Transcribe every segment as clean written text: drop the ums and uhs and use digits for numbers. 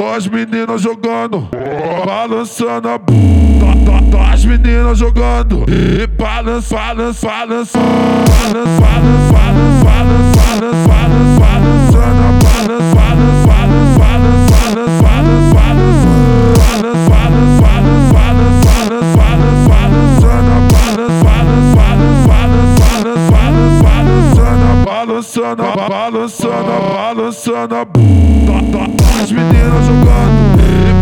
Duas meninas jogando, balançando a bunda. Duas meninas jogando e balançando a balançando a bunda. As meninas jogando e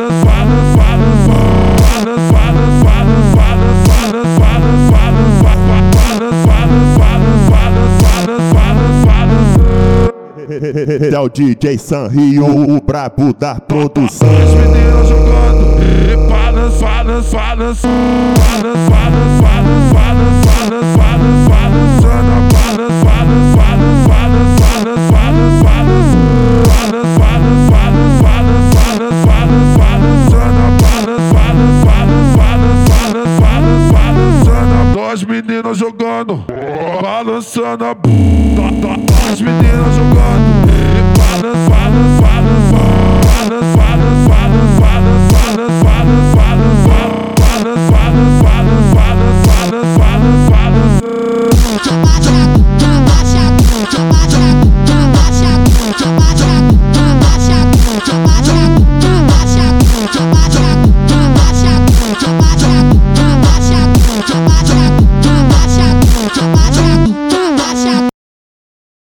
É o DJ Sanrio, o brabo da produção. as meninas jogando e Duas meninas jogando, balançando a bunda. Duas meninas jogando e balançando